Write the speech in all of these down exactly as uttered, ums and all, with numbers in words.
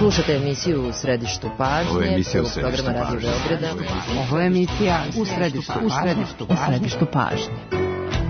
Slušate emisiju U središtu pažnje. Ovo je emisija U središtu programa Radio Beograda. Ovo je emisija U središtu pažnje. U središtu pažnje. U središtu pažnje.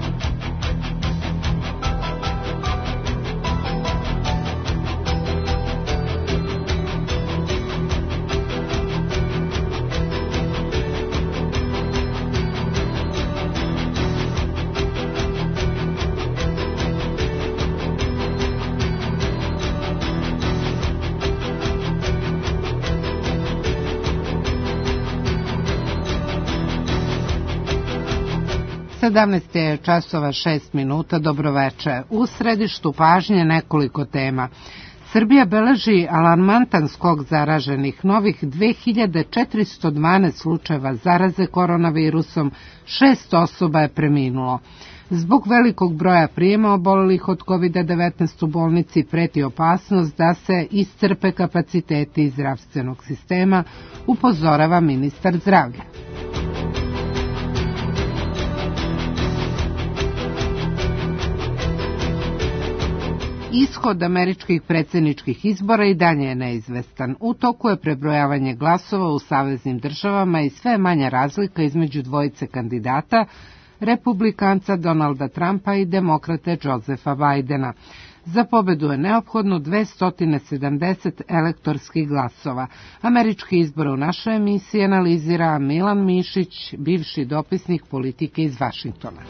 sedamnaest je časova šest minuta, dobroveče. U središtu pažnje nekoliko tema. Srbija beleži alarmantan skok zaraženih, novih dve hiljade četiristo dvanaest slučajeva zaraze koronavirusom, šest osoba je preminulo. Zbog velikog broja prijema obolelih od kovid devetnaest u bolnici preti opasnost da se iscrpe kapaciteti zdravstvenog sistema, upozorava ministar zdravlja. Ishod američkih predsjedničkih izbora i dalje je neizvestan. U toku je prebrojavanje glasova u saveznim državama i sve manja razlika između dvojice kandidata, republikanca Donalda Trumpa i demokrate Josepha Bidena. Za pobedu je neophodno dvesta sedamdeset elektorskih glasova. Američki izbor u našoj emisiji analizira Milan Mišić, bivši dopisnik politike iz Vašingtona.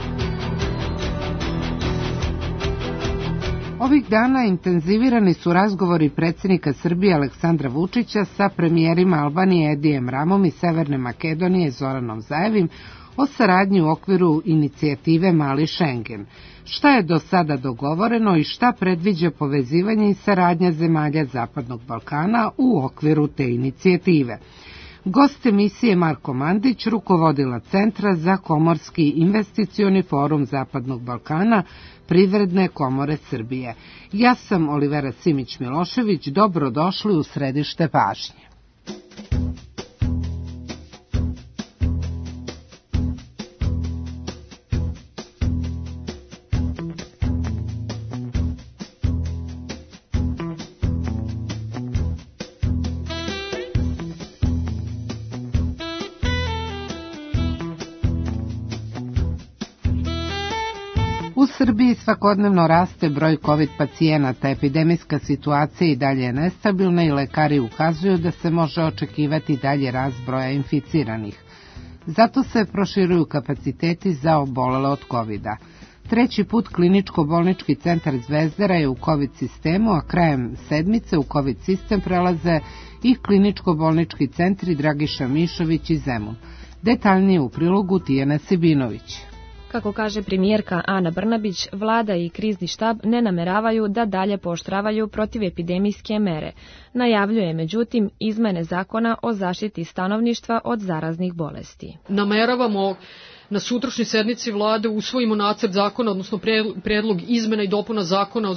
Ovih dana intenzivirani su razgovori predsjednika Srbije Aleksandra Vučića sa premijerima Albanije Edijem Ramom i Severne Makedonije Zoranom Zaevim o saradnji u okviru inicijative Mali Šengen. Šta je do sada dogovoreno i šta predviđa povezivanje i saradnja zemalja Zapadnog Balkana u okviru te inicijative? Gost emisije Marko Mandić, rukovodila Centra za komorski investicioni forum Zapadnog Balkana, Privredne komore Srbije. Ja sam Olivera Simić-Milošević, dobrodošli u središte pažnje. U Srbiji svakodnevno raste broj COVID pacijenata, epidemijska situacija i dalje je nestabilna i lekari ukazuju da se može očekivati dalje rast broja inficiranih. Zato se proširuju kapaciteti za obolele od kovida. Treći put kliničko-bolnički centar Zvezdara je u COVID sistemu, a krajem sedmice u COVID sistem prelaze i kliničko-bolnički centri Dragiša Mišović i Zemun. Detaljnije u prilogu Tijana Sibinović. Kako kaže premijerka Ana Brnabić, vlada i krizni štab ne nameravaju da dalje pooštravaju protivepidemijske mere. Najavljuje, međutim, izmene zakona o zaštiti stanovništva od zaraznih bolesti. Nameravamo na sutrašnjoj sednici vlade usvojimo nacrt zakona, odnosno predlog izmena i dopuna zakona o,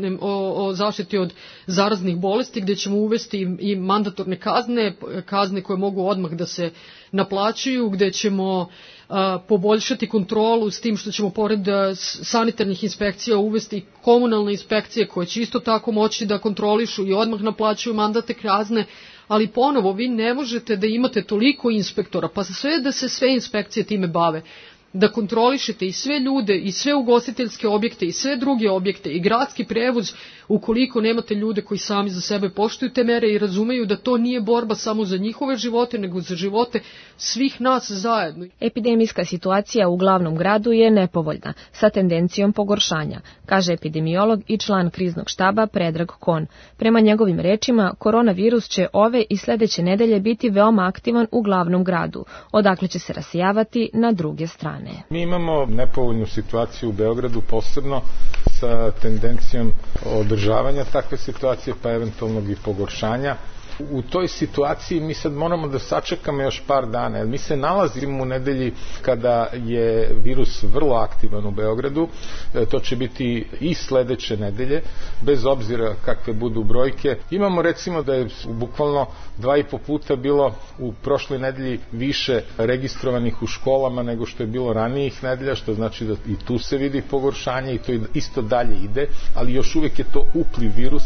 o, o zaštiti od zaraznih bolesti, gdje ćemo uvesti i mandatorne kazne, kazne koje mogu odmah da se naplaćuju, gdje ćemo a, poboljšati kontrolu s tim što ćemo pored a, sanitarnih inspekcija uvesti komunalne inspekcije koje će isto tako moći da kontrolišu i odmah naplaćuju mandate kazne. Ali ponovo, vi ne možete da imate toliko inspektora, pa sve da se sve inspekcije time bave, da kontrolišete i sve ljude, i sve ugostiteljske objekte, i sve druge objekte, i gradski prevoz, ukoliko nemate ljude koji sami za sebe poštuju te mere i razumeju da to nije borba samo za njihove živote, nego za živote svih nas zajedno. Epidemijska situacija u glavnom gradu je nepovoljna, sa tendencijom pogoršanja, kaže epidemiolog i član kriznog štaba Predrag Kon. Prema njegovim rečima, koronavirus će ove i sljedeće nedelje biti veoma aktivan u glavnom gradu, odakle će se rasijavati na druge strane. Mi imamo nepovoljnu situaciju u Beogradu, posebno sa tendencijom održavanja takve situacije, pa eventualnog i pogoršanja. U toj situaciji mi sad moramo da sačekamo još par dana, jer mi se nalazimo u nedelji kada je virus vrlo aktivan u Beogradu. To će biti i sledeće nedelje, bez obzira kakve budu brojke. Imamo recimo da je bukvalno dva i po puta bilo u prošloj nedelji više registrovanih u školama nego što je bilo ranijih nedelja, što znači da i tu se vidi pogoršanje i to isto dalje ide, ali još uvijek je to upliv virusa.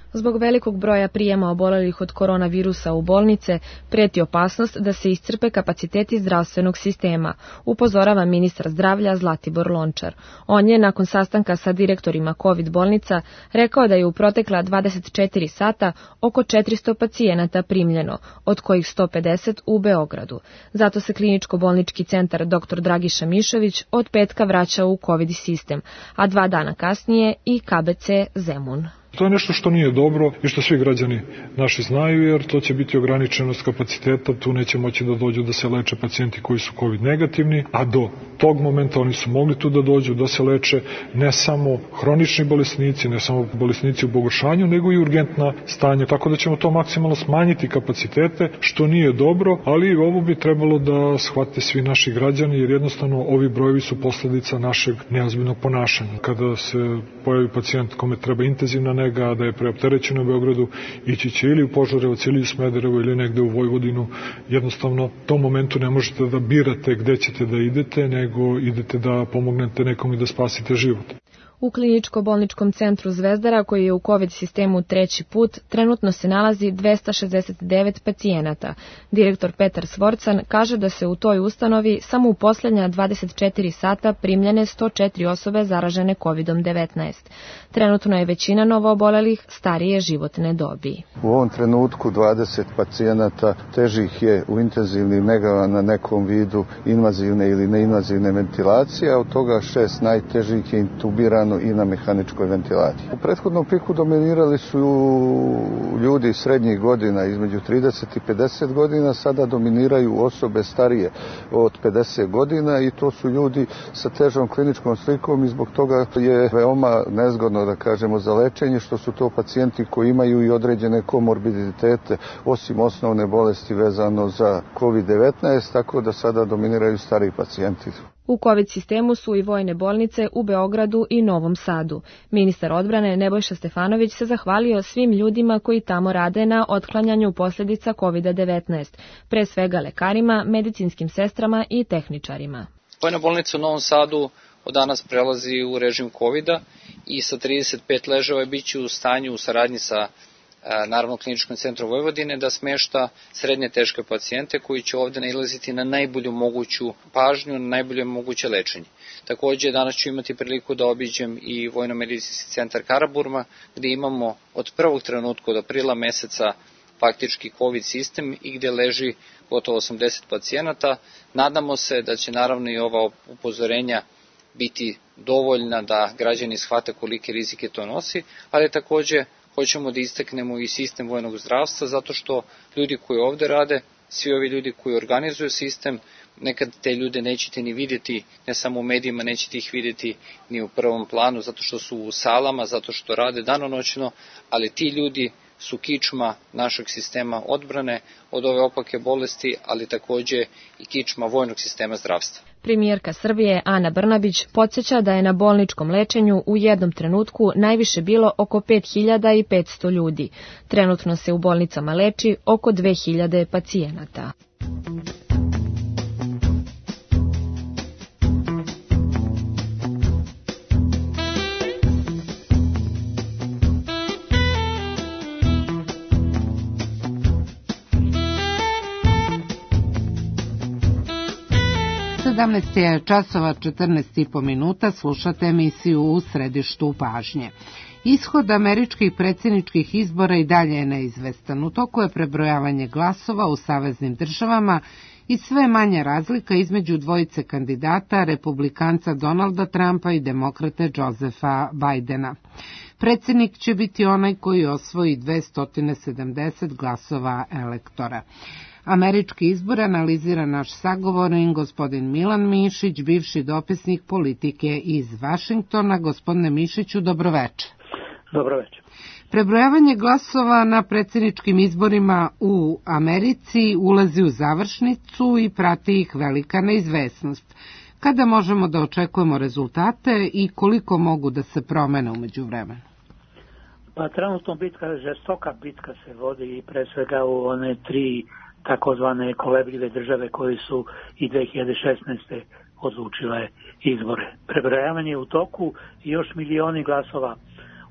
Zbog velikog broja prijema obolelih od koronavirusa u bolnice, preti opasnost da se iscrpe kapaciteti zdravstvenog sistema, upozorava ministar zdravlja Zlatibor Lončar. On je, nakon sastanka sa direktorima COVID bolnica, rekao da je u protekla dvadeset četiri sata oko četiristo pacijenata primljeno, od kojih sto pedeset u Beogradu. Zato se kliničko-bolnički centar doktor Dragiša Mišović od petka vraća u COVID sistem, a dva dana kasnije i K B C Zemun. To je nešto što nije dobro i što svi građani naši znaju, jer to će biti ograničenost kapaciteta, tu neće moći da dođu da se leče pacijenti koji su COVID negativni, a do tog momenta oni su mogli tu da dođu da se leče ne samo hronični bolesnici, ne samo bolesnici u pogoršanju, nego i urgentna stanja, tako da ćemo to maksimalno smanjiti kapacitete, što nije dobro, ali ovo bi trebalo da shvate svi naši građani, jer jednostavno ovi brojevi su posledica našeg neozbiljnog ponašanja. Kada se pojavi pacijent kome treba intenzivna nega, da je preopterećen u Beogradu, ići će ili u Požarevac, ili u Smederevo, ili negde u Vojvodinu. Jednostavno, u tom momentu ne možete da birate gde ćete da idete, nego idete da pomognete nekom i da spasite život. U kliničko-bolničkom centru Zvezdara, koji je u COVID sistemu treći put, trenutno se nalazi dvesta šezdeset devet pacijenata. Direktor Petar Svorcan kaže da se u toj ustanovi samo u posljednja dvadeset četiri sata primljene sto četiri osobe zaražene kovidom devetnaest. Trenutno je većina novoobolelih starije životne dobi. U ovom trenutku dvadeset pacijenata težih je u intenzivnim negama na nekom vidu invazivne ili neinvazivne ventilacije, a od toga šest najtežih je intubirano i na mehaničkoj ventilaciji. U prethodnom piku dominirali su ljudi srednjih godina, između trideset i pedeset godina, sada dominiraju osobe starije od pedeset godina i to su ljudi sa težom kliničkom slikom i zbog toga je veoma nezgodno, da kažemo, za lečenje, što su to pacijenti koji imaju i određene komorbiditete, osim osnovne bolesti vezano za kovid devetnaest, tako da sada dominiraju stariji pacijenti. U COVID sistemu su i vojne bolnice u Beogradu i Novom Sadu. Ministar odbrane Nebojša Stefanović se zahvalio svim ljudima koji tamo rade na otklanjanju posljedica kovid devetnaest, pre svega lekarima, medicinskim sestrama i tehničarima. Vojna bolnica u Novom Sadu od danas prelazi u režim kovida i sa trideset pet leževa biće u stanju u saradnji sa naravno kliničkom centru Vojvodine da smešta srednje teške pacijente koji će ovde nailaziti na najbolju moguću pažnju, na najbolje moguće lečenje. Takođe, danas ću imati priliku da obiđem i Vojno-medicinski centar Karaburma, gde imamo od prvog trenutka od aprila meseca faktički COVID sistem i gde leži gotovo osamdeset pacijenata. Nadamo se da će naravno i ova upozorenja biti dovoljna da građani shvate kolike rizike to nosi, ali takođe hoćemo da istaknemo i sistem vojnog zdravstva, zato što ljudi koji ovde rade, svi ovi ljudi koji organizuju sistem, nekad te ljude nećete ni vidjeti, ne samo u medijima, nećete ih vidjeti ni u prvom planu, zato što su u salama, zato što rade danonoćno, ali ti ljudi su kičma našeg sistema odbrane od ove opake bolesti, ali takođe i kičma vojnog sistema zdravstva. Premijerka Srbije Ana Brnabić podsjeća da je na bolničkom lečenju u jednom trenutku najviše bilo oko pet hiljada petsto ljudi. Trenutno se u bolnicama leči oko dve hiljade pacijenata. sedamnaest je časova četrnaest i po minuta, slušate emisiju U središtu pažnje. Ishod američkih predsjedničkih izbora i dalje je neizvestan. U toku je prebrojavanje glasova u saveznim državama i sve manja razlika između dvojice kandidata, republikanca Donalda Trumpa i demokrate Josepha Bidena. Predsjednik će biti onaj koji osvoji dvesta sedamdeset glasova elektora. Američki izbor analizira naš sagovornik, gospodin Milan Mišić, bivši dopisnik politike iz Vašingtona. Gospodine Mišiću, dobroveče. Dobroveče. Prebrojavanje glasova na predsjedničkim izborima u Americi ulazi u završnicu i prati ih velika neizvesnost. Kada možemo da očekujemo rezultate i koliko mogu da se promene umeđu vremenu? Pa trenutno bitka, žestoka bitka se vodi i pre svega u one tri takozvane kolebljive države koji su i dve hiljade šesnaeste. odlučile izbore. Prebrojavanje je u toku i još milioni glasova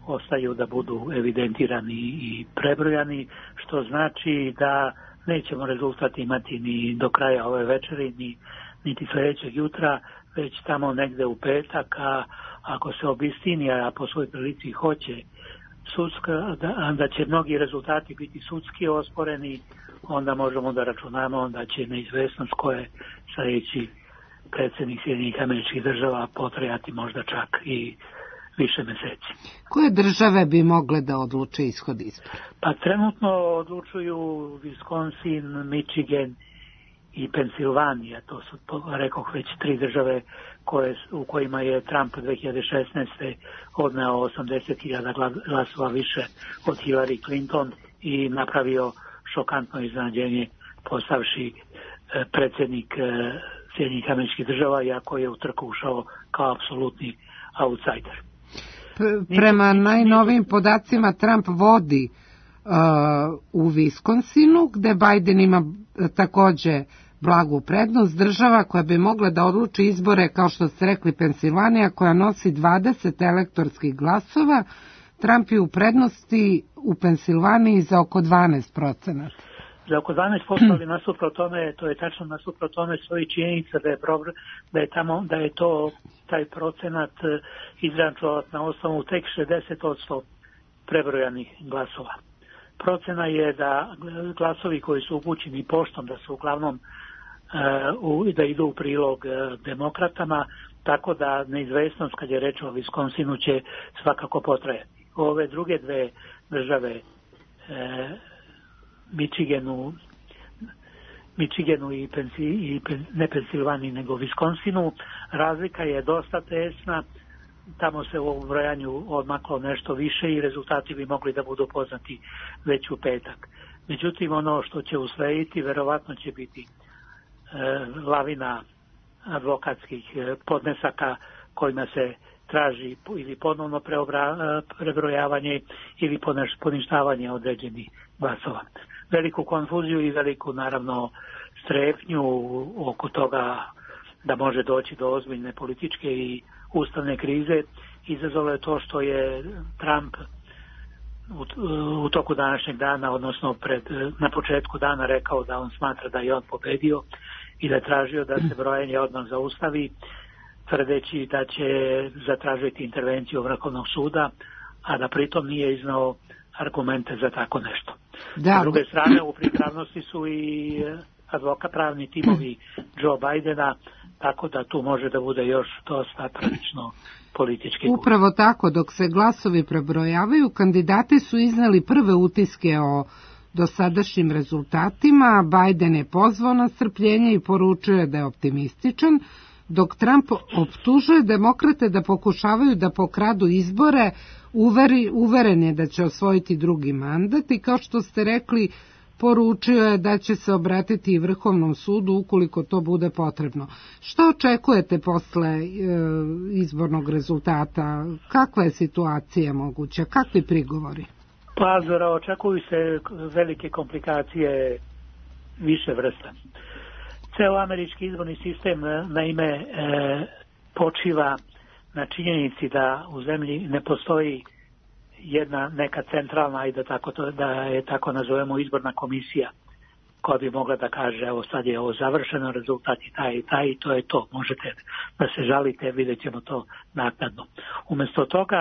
ostaju da budu evidentirani i prebrojani, što znači da nećemo rezultat imati ni do kraja ove večeri, ni, niti sljedećeg jutra, već tamo negde u petak, a ako se obistini, a po svoj prilici hoće, sudska, da, da će mnogi rezultati biti sudski osporeni, onda možemo da računamo da će neizvesnost koje sljedeći predsjednik Sjedinjenih Američkih Država potrajati možda čak i više meseci. Koje države bi mogle da odluče ishod izbora? Pa trenutno odlučuju Wisconsin, Michigan i Pensilvanija. To su, rekoh, već tri države koje, u kojima je Trump dve hiljade šesnaeste. odneo osamdeset hiljada glasova više od Hillary Clinton i napravio šokantno iznenađenje postavši predsjednik Sjedinjenih Američkih Država, iako je u trku ušao kao apsolutni outsider. Prema najnovijim podacima Trump vodi uh, u Wisconsinu, gde Biden ima takođe blagu prednost. Država koja bi mogla da odluči izbore, kao što ste rekli, Pensilvanija, koja nosi dvadeset elektorskih glasova, Trump je u prednosti u Pensilvaniji za oko dvanaest procenata. Za oko dvanaest posto, ali nasuprot tome, to je tačno nasuprot tome svoji činjenica da je, problem, da je, tamo, da je to taj procenat izračunat na osnovu tek šezdeset posto prebrojanih glasova. Procena je da glasovi koji su upućeni poštom da su uglavnom uh, u, da idu u prilog uh, demokratama, tako da neizvesnost kad je reč o Wisconsinu će svakako potrajati. Ove druge dve države, uh, Michiganu, Michiganu i, Pensi, i pen, ne Pensilvaniji nego Wisconsinu, razlika je dosta tesna. Tamo se u ovom brojanju odmaklo nešto više i rezultati bi mogli da budu poznati već u petak. Međutim, ono što će uslediti verovatno će biti e, lavina advokatskih e, podnesaka kojima se traži ili ponovno preobra, prebrojavanje ili poništavanje određenih glasova. Veliku konfuziju i veliku, naravno, strepnju oko toga da može doći do ozbiljne političke i ustavne krize izazvalo je to što je Trump u, u toku današnjeg dana, odnosno pred, na početku dana rekao da on smatra da je on pobedio i da je tražio da se brojanje odmah zaustavi, tvrdeći da će zatražiti intervenciju Vrhovnog suda, a da pritom nije iznao argumente za tako nešto. Da. S druge strane, u pripravnosti su i advokat pravni timovi Joe Bidena, tako da tu može da bude još dosta tragično politički. Upravo tako, dok se glasovi prebrojavaju, kandidati su izneli prve utiske o dosadašnjim rezultatima. Biden je pozvao na strpljenje i poručuje da je optimističan, dok Trump optužuje demokrate da pokušavaju da pokradu izbore, uveri, uveren je da će osvojiti drugi mandat i, kao što ste rekli, poručio je da će se obratiti i Vrhovnom sudu ukoliko to bude potrebno. Što očekujete posle e, izbornog rezultata? Kakva je situacija moguća? Kakvi prigovori? Pa, Zora, očekuju se velike komplikacije više vrsta. Ceo američki izborni sistem, naime, e, počiva na činjenici da u zemlji ne postoji jedna neka centralna, i da, tako to, da je tako nazovemo izborna komisija koja bi mogla da kaže evo sad je ovo završeno, rezultat i taj i taj i to je to, možete da se žalite, vidjet ćemo to naknadno. Umjesto toga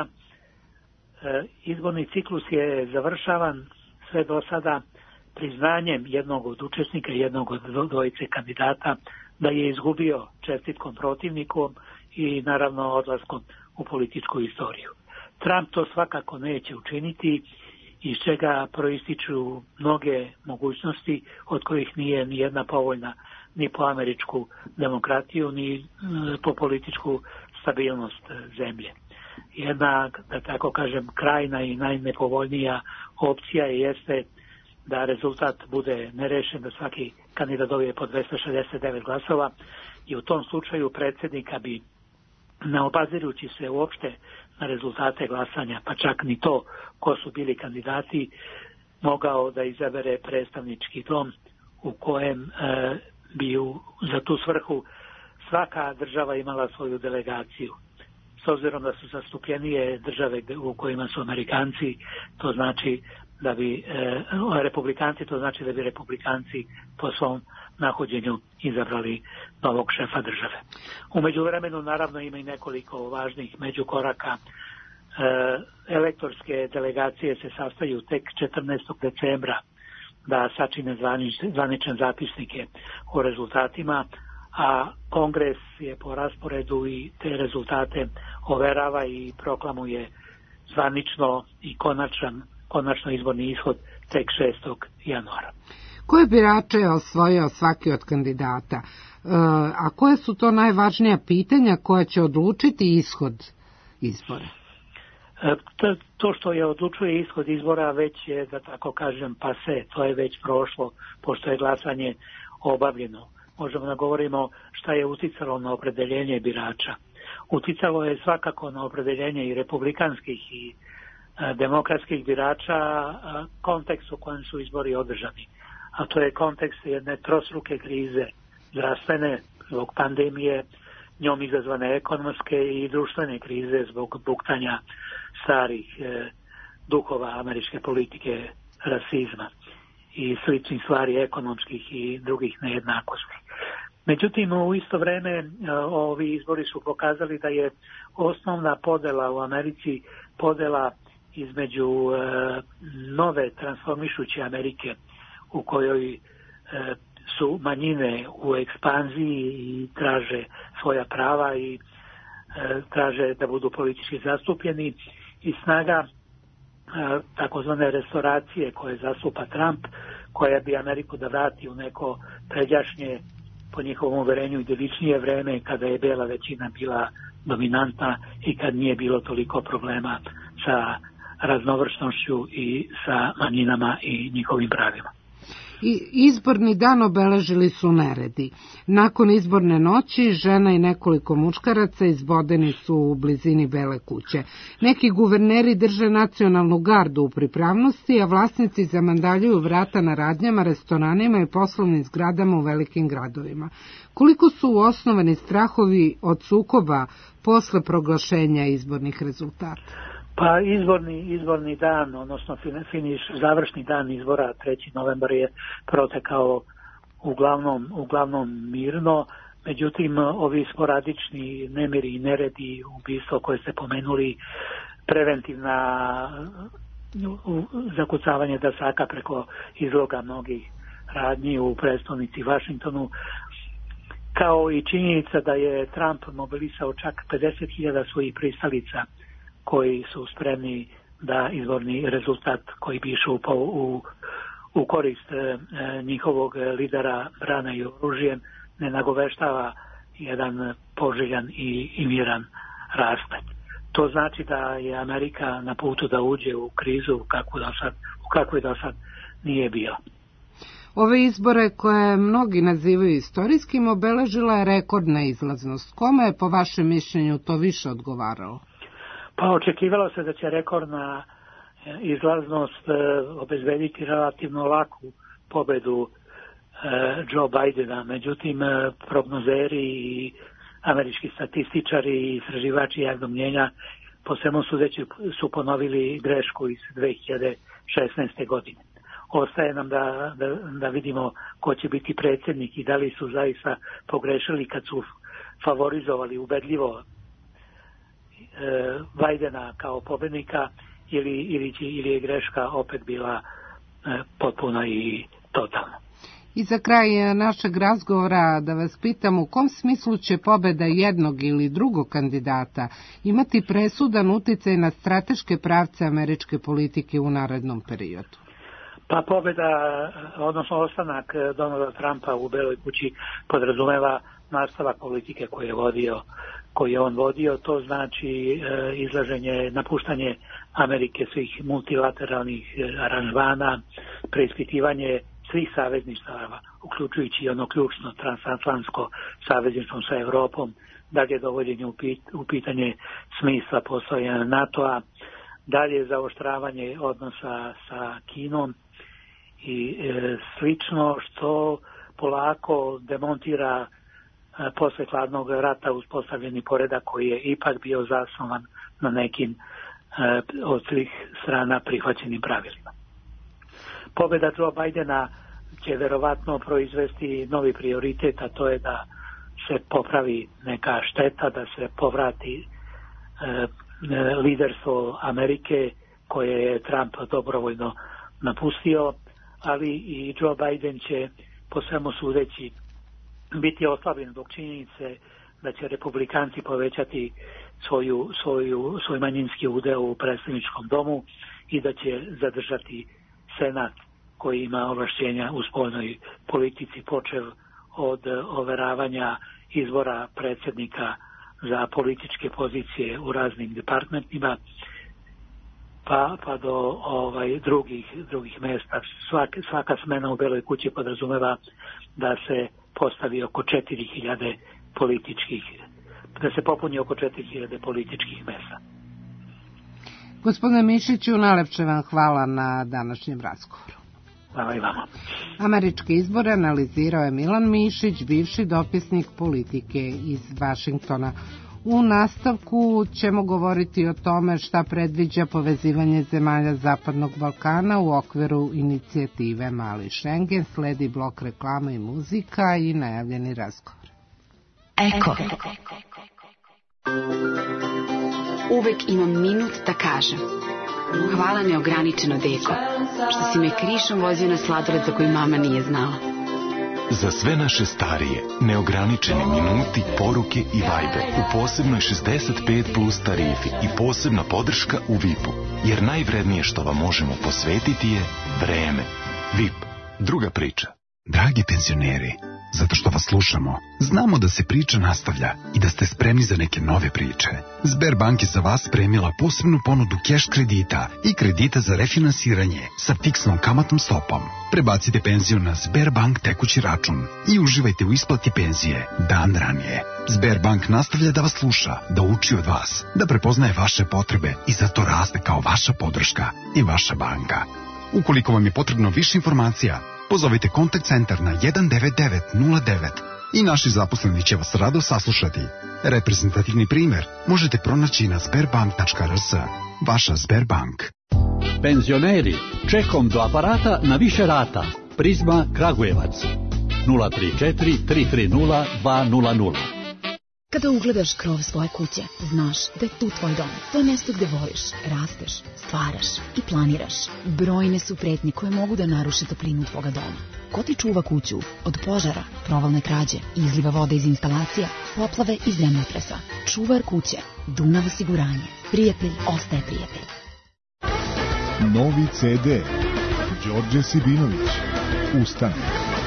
e, izborni ciklus je završavan sve do sada priznanjem jednog od učesnika, jednog od dvojice kandidata da je izgubio čestitkom protivnikom i naravno odlaskom u političku istoriju. Trump to svakako neće učiniti, iz čega proističu mnoge mogućnosti od kojih nije ni jedna povoljna ni po američku demokratiju, ni po političku stabilnost zemlje. Jedna, da tako kažem, krajna i najnepovoljnija opcija jeste da rezultat bude nerešen, da svaki kandidat dobije po dvesta šezdeset devet glasova i u tom slučaju predsjednika bi, ne obazirući se uopšte na rezultate glasanja, pa čak ni to ko su bili kandidati, mogao da izabere predstavnički dom u kojem e, bi u, za tu svrhu svaka država imala svoju delegaciju. s obzirom da su zastupljenije države u kojima su Amerikanci, to znači da bi e, republikanci, to znači da bi republikanci po svom nahođenju izabrali novog šefa države. U međuvremenu naravno ima i nekoliko važnih međukoraka. E, elektorske delegacije se sastaju tek četrnaestog decembra da sačine zvanične, zvanične zapisnike o rezultatima, a Kongres je po rasporedu i te rezultate overava i proklamuje zvanično i konačan, konačno izborni ishod tek šestog januara. Koje birače je osvojio svaki od kandidata? E, a koje su to najvažnija pitanja koja će odlučiti ishod izbora? E, to, to što je odlučuje ishod izbora već je, da tako kažem, pase, to je već prošlo, pošto je glasanje obavljeno. Možemo da govorimo šta je uticalo na opredeljenje birača. Uticalo je svakako na opredeljenje i republikanskih i e, demokratskih birača a, kontekst u kojem su izbori održani. A to je kontekst jedne trostruke krize, zdravstvene zbog pandemije, njom izazvane ekonomske i društvene krize zbog buktanja starih e, duhova američke politike, rasizma i sličnih stvari ekonomskih i drugih nejednakosti. Međutim, u isto vreme ovi izbori su pokazali da je osnovna podela u Americi podela između e, nove transformišuće Amerike u kojoj e, su manjine u ekspanziji i traže svoja prava i e, traže da budu politički zastupljeni, i snaga e, takozvane restauracije koje zastupa Trump, koja bi Ameriku da vrati u neko pređašnje, po njihovom uverenju, idiličnije vreme kada je bela većina bila dominantna i kad nije bilo toliko problema sa raznovršnošću i sa manjinama i njihovim pravima. I izborni dan obeležili su neredi. Nakon izborne noći žena i nekoliko muškaraca izbodeni su u blizini Bele kuće. Neki guverneri drže nacionalnu gardu u pripravnosti, a vlasnici zamandaljuju vrata na radnjama, restoranima i poslovnim zgradama u velikim gradovima. Koliko su osnovani strahovi od sukoba posle proglašenja izbornih rezultata? Pa izborni, izborni dan, odnosno finiš, završni dan izbora, treći novembar, je protekao uglavnom, uglavnom mirno. Međutim, ovi sporadični nemiri i neredi, ubistvo koje ste pomenuli, preventivna zakucavanje dasaka preko izloga mnogih radnji u prestolnici Vašingtonu, kao i činjenica da je Trump mobilisao čak pedeset hiljada svojih pristalica koji su spremni da izborni rezultat koji bi išao u, u, u korist e, njihovog lidera brana i oružjem ne nagoveštava jedan poželjan i, i miran rasplet. To znači da je Amerika na putu da uđe u krizu u kakvu do sad, u kakvoj do sad nije bila. Ove izbore koje mnogi nazivaju istorijskim obeležila je rekordna izlaznost. Kome je po vašem mišljenju to više odgovaralo? Pa očekivalo se da će rekordna izlaznost obezbediti relativno laku pobedu Joe Bidena. Međutim, prognozeri i američki statističari i istraživači javnog mnjenja po svemu sudeći su ponovili grešku iz dve hiljade šesnaeste. godine. Ostaje nam da, da, da vidimo ko će biti predsjednik i da li su zaista pogrešili kad su favorizovali ubedljivo Bidena kao pobednika ili, ili, ili je greška opet bila e, potpuna i totalna. I za kraj našeg razgovora da vas pitam, u kom smislu će pobeda jednog ili drugog kandidata imati presudan uticaj na strateške pravce američke politike u narednom periodu? Pa pobeda, odnosno ostanak Donalda Trumpa u Beloj kući podrazumeva nastavak politike koju je vodio, koju je on vodio. To znači e, izlaženje, napuštanje Amerike svih multilateralnih e, aranžmana, preispitivanje svih savezništava, uključujući i ono ključno transatlantsko savezništvo sa Evropom, dalje dovođenje u, pit, u pitanje smisla postojanja NATO-a, dalje zaoštravanje odnosa sa Kinom i e, slično, što polako demontira posle hladnog rata uspostavljeni poredak koji je ipak bio zasnovan na nekim od svih strana prihvaćenim pravilima. Pobeda Joe Bidena će verovatno proizvesti novi prioritet, a to je da se popravi neka šteta, da se povrati e, liderstvo Amerike koje je Trump dobrovoljno napustio, ali i Joe Biden će po svemu sudeći biti oslabljen zbog činjenice da će republikanci povećati svoju, svoju, svoj manjinski udeo u predstavničkom domu i da će zadržati Senat koji ima ovlašćenja u spoljnoj politici, počev od overavanja izbora predsjednika za političke pozicije u raznim departmentima pa, pa do ovaj, drugih, drugih mesta. Svak, svaka smena u Beloj kući podrazumeva da se postavi oko četiri hiljade političkih, da se popuni oko četiri hiljade političkih mesta. Gospodine Mišiću, najlepše vam hvala na današnjem razgovoru. Hvala i vama. Američke izbore analizirao je Milan Mišić, bivši dopisnik politike iz Vašingtona. U nastavku ćemo govoriti o tome šta predviđa povezivanje zemalja Zapadnog Balkana u okviru inicijative Mali Schengen, sledi blok reklama i muzika i najavljeni razgovor. Eko. Uvek imam minut da kažem. Hvala neograničeno, deko, što si me krišom vozio na sladoled za koji mama nije znala. Za sve naše starije, neograničeni minuti, poruke i vajbe u posebnoj šezdeset pet plus tarifi i posebna podrška u V I P-u, jer najvrednije što vam možemo posvetiti je vreme. V I P, druga priča. Dragi penzioneri, zato što vas slušamo, znamo da se priča nastavlja i da ste spremni za neke nove priče. Sberbank je za vas spremila posebnu ponudu keš kredita i kredita za refinansiranje sa fiksnom kamatnom stopom. Prebacite penziju na Sberbank tekući račun i uživajte u isplati penzije dan ranije. Sberbank nastavlja da vas sluša, da uči od vas, da prepoznaje vaše potrebe i zato raste kao vaša podrška i vaša banka. Ukoliko vam je potrebno više informacija, pozovite kontakt centar na jedan devet devet nula devet i naši zaposleni će vas rado saslušati. Reprezentativni primer možete pronaći na sberbank tačka r s. Vaša Sberbank. Penzioneri, čekom do aparata na više rata. Prizma Kragujevac nula tri četiri tri tri nula dva nula nula. Kada ugledaš krov svoje kuće, znaš da je tu tvoj dom. To je mjesto gde voliš, rasteš, stvaraš i planiraš. Brojne su pretnje koje mogu da naruše toplinu tvoga doma. Ko ti čuva kuću od požara, provalne krađe, izliva vode iz instalacija, poplave i zemljotresa? Čuvar kuće, Dunav osiguranje. Prijatelj ostaje prijatelj. Novi ce de Đorđe Sibinović. Ustanak.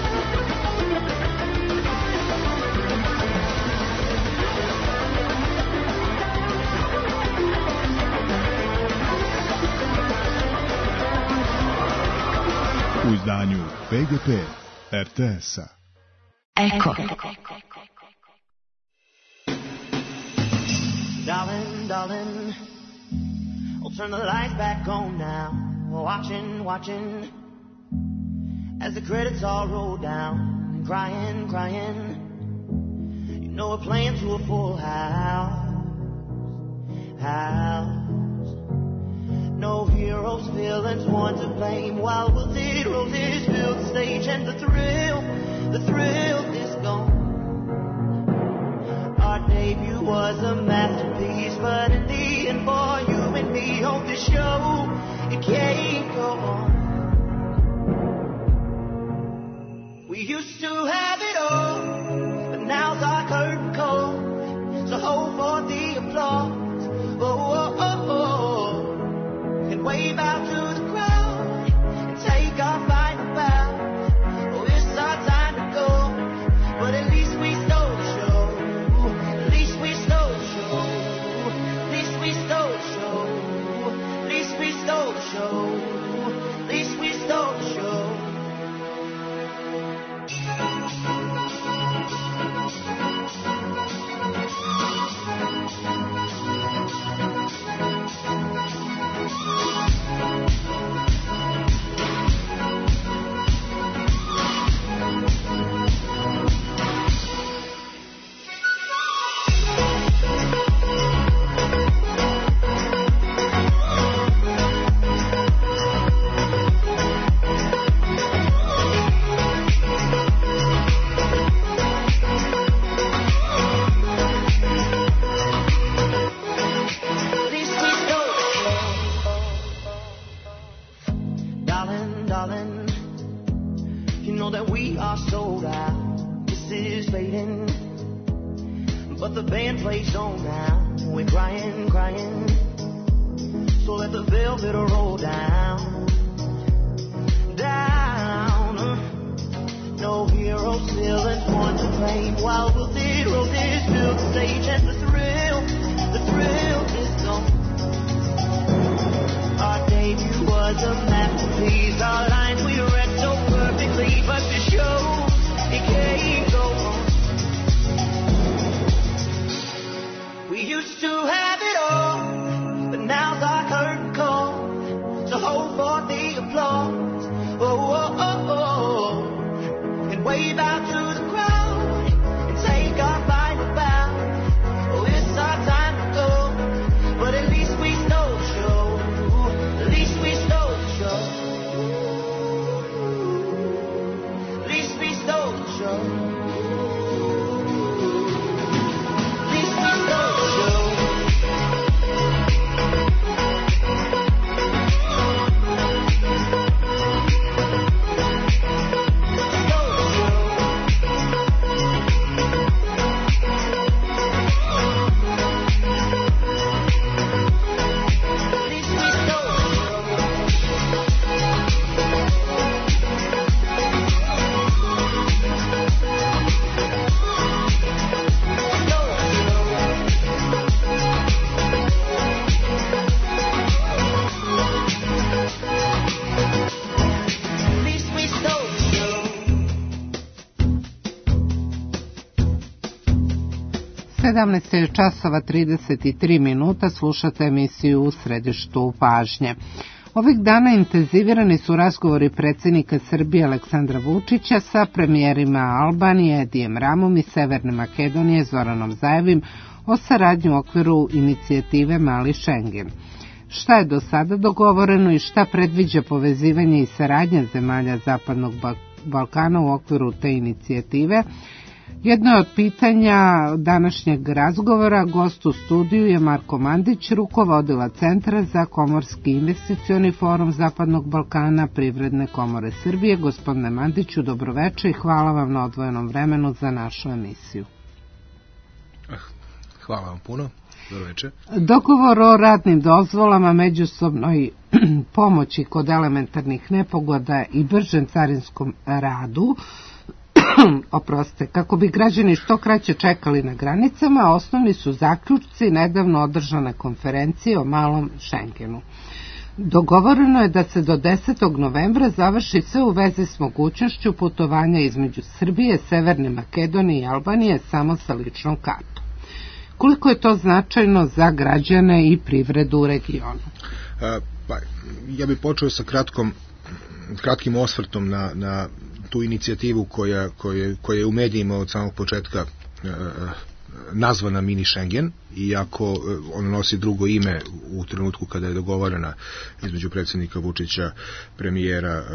U izdanju P G P R T S-a. Eko. Darling, darling, I'll turn the lights back on now. Watching, watching, as the credits all roll down. Crying, crying, you know we're playing to a full house. House. No heroes, villains, one to blame. While wilted roses fill the stage, and the thrill, the thrill is gone. Our debut was a masterpiece, but in the end, for you and me on this show, it can't go on. We used to have it all, but now's our curtain call. So hold for the applause. Oh, oh, oh, oh. And wave out to the crowd and take our final bow. Oh, it's our time to go, but at least we stole the show. At least we stole the show. At least we stole the show. fading, but the band plays on now. We're crying, crying, so let the velvet roll down, down. No heroes, villains, one to blame, while we'll zero this fill the stage, and the thrill, the thrill is gone. Our debut was a masterpiece, our lines we read so perfectly, but the show, it can't go on. We used to have it all, but now's our curtain call, so hold for the applause, oh, oh, oh, oh, and wave out to the crowd, and take our final bow. Oh, it's our time to go, but at least we stole the show, at least we stole the show, at least we stole the show. sedamnaest časova trideset tri minuta, slušate emisiju U središtu pažnje. Ovih dana intenzivirani su razgovori predsjednika Srbije Aleksandra Vučića sa premijerima Albanije Edijem Ramom i Severne Makedonije Zoranom Zaevim o saradnji u okviru inicijative Mali Schengen. Šta je do sada dogovoreno i šta predviđa povezivanje i saradnja zemalja Zapadnog Balkana u okviru te inicijative? Jedno od pitanja današnjeg razgovora. Gost u studiju je Marko Mandić, rukovodila Centra za komorski investicioni forum Zapadnog Balkana Privredne komore Srbije. Gospodine Mandiću, dobroveče i hvala vam na odvojenom vremenu za našu emisiju. Hvala vam puno. Dobroveče. Dogovor o radnim dozvolama, međusobnoj pomoći kod elementarnih nepogoda i bržem carinskom radu, oprostite, kako bi građani što kraće čekali na granicama, osnovni su zaključci nedavno održane konferencije o malom Schengenu. Dogovoreno je da se do desetog novembra završi sve u vezi s mogućnošću putovanja između Srbije, Severne Makedonije i Albanije samo sa ličnom kartom. Koliko je to značajno za građane i privredu u regionu? A, pa, ja bih počeo sa kratkom, kratkim osvrtom na, na tu inicijativu koja, koja, koja je u medijima od samog početka e, nazvana Mini Schengen, iako on nosi drugo ime u trenutku kada je dogovorena između predsjednika Vučića, premijera e,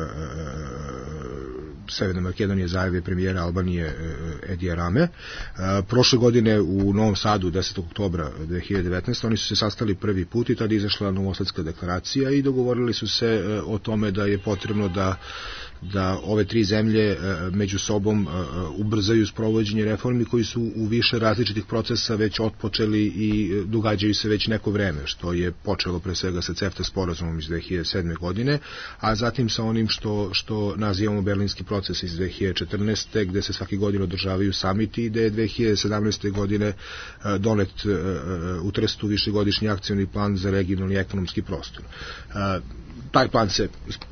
Severne Makedonije Zaeve, premijera Albanije e, Edija Rame. E, prošle godine u Novom Sadu, desetog oktobra dve hiljade devetnaeste. oni su se sastali prvi put i tada je izašla Novosadska deklaracija i dogovorili su se e, o tome da je potrebno da da ove tri zemlje među sobom ubrzaju sprovođenje reformi koji su u više različitih procesa već otpočeli i događaju se već neko vreme, što je počelo pre svega sa CEFTA sporazumom iz dve hiljade sedme. godine, a zatim sa onim što, što nazivamo Berlinski proces iz dve hiljade četrnaeste. gde se svaki godin održavaju samiti i gde je dve hiljade sedamnaeste. godine donet u Trstu višegodišnji akcioni plan za regionalni ekonomski prostor. Taj plan se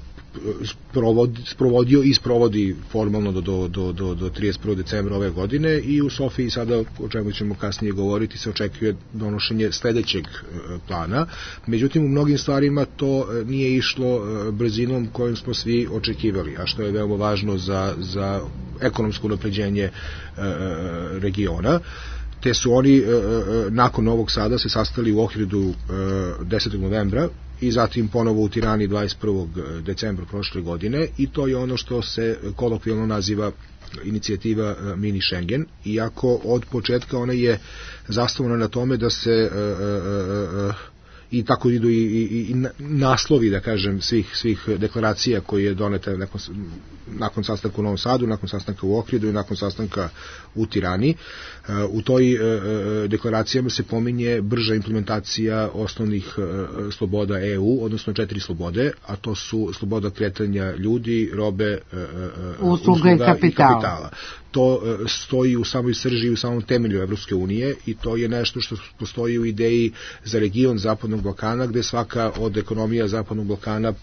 sprovodio i sprovodi formalno do, do, do, do, do trideset prvog decembra ove godine i u Sofiji sada, o čemu ćemo kasnije govoriti, se očekuje donošenje sledećeg plana. Međutim, u mnogim stvarima to nije išlo brzinom kojom smo svi očekivali, a što je veoma važno za, za ekonomsko unapređenje regiona. Te su oni nakon Novog Sada se sastali u Ohridu desetog novembra i zatim ponovo u Tirani dvadeset prvog decembra prošle godine i to je ono što se kolokvijalno naziva inicijativa Mini Schengen, iako od početka ona je zasnovana na tome da se i tako idu i, i, i naslovi, da kažem, svih, svih deklaracija koje je doneta nakon, nakon sastanka u Novom Sadu, nakon sastanka u Ohridu i nakon sastanka u Tirani. U toj deklaracijama se pominje brža implementacija osnovnih sloboda E U, odnosno četiri slobode, a to su sloboda kretanja ljudi, robe, usluga, usluga i kapitala. I kapitala. To stoji u samoj srži i u samom temelju Evropske unije i to je nešto što postoji u ideji za region Zapadnog Balkana, gde svaka od ekonomija Zapadnog Balkana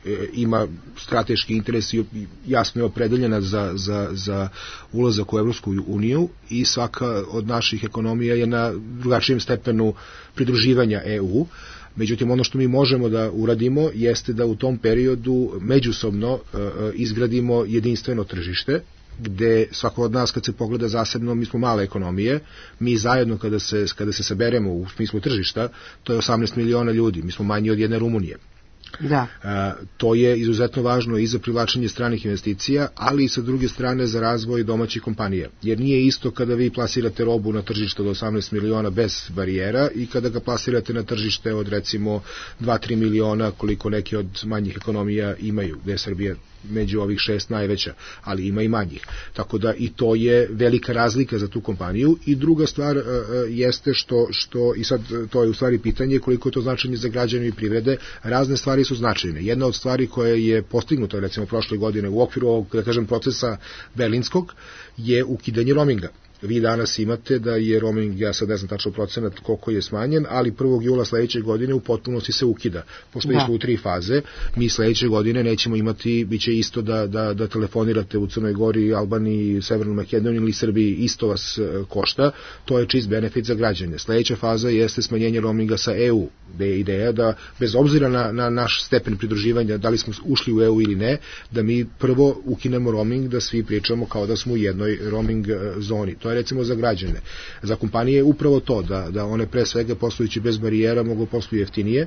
ima strateški interes i jasno je opredeljena za, za, za ulazak u Evropsku uniju i svaka od naših ekonomija je na drugačijem stepenu pridruživanja E U. Međutim, ono što mi možemo da uradimo jeste da u tom periodu međusobno izgradimo jedinstveno tržište, gde svako od nas kad se pogleda zasebno, mi smo male ekonomije, mi zajedno kada se, kada se saberemo u smislu tržišta, to je osamnaest miliona ljudi, mi smo manji od jedne Rumunije. Da. A, to je izuzetno važno i za privlačenje stranih investicija, ali i sa druge strane za razvoj domaćih kompanija. Jer nije isto kada vi plasirate robu na tržište od osamnaest miliona bez barijera i kada ga plasirate na tržište od recimo dva do tri miliona koliko neke od manjih ekonomija imaju, gde je Srbija među ovih šest najveća, ali ima i manjih. Tako da i to je velika razlika za tu kompaniju. I druga stvar uh, jeste što, što, i sad to je u stvari pitanje koliko je to značajno za građane i privrede, razne stvari su značajne. Jedna od stvari koja je postignuta recimo prošle godine u okviru ovog, da kažem, procesa berlinskog je ukidanje roaminga. Vi danas imate da je roaming, ja sad ne znam tačno procenat koliko je smanjen, ali prvog jula sledeće godine u potpunosti se ukida. Pošto je išlo u tri faze, mi sledeće godine nećemo imati, bit će isto da, da, da telefonirate u Crnoj Gori, Albaniji, Severnoj Makedoniji ili Srbiji, isto vas košta, to je čist benefit za građane. Sledeća faza jeste smanjenje roaminga sa E U, gde je ideja da, bez obzira na, na naš stepen pridruživanja, da li smo ušli u E U ili ne, da mi prvo ukinemo roaming, da svi pričamo kao da smo u jednoj roaming zoni. To je recimo za građane. Za kompanije je upravo to, da, da one pre svega poslujući bez barijera mogu posluju jeftinije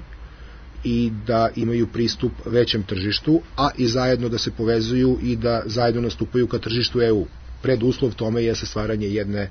i da imaju pristup većem tržištu, a i zajedno da se povezuju i da zajedno nastupaju ka tržištu E U. Preduslov tome je se stvaranje jedne,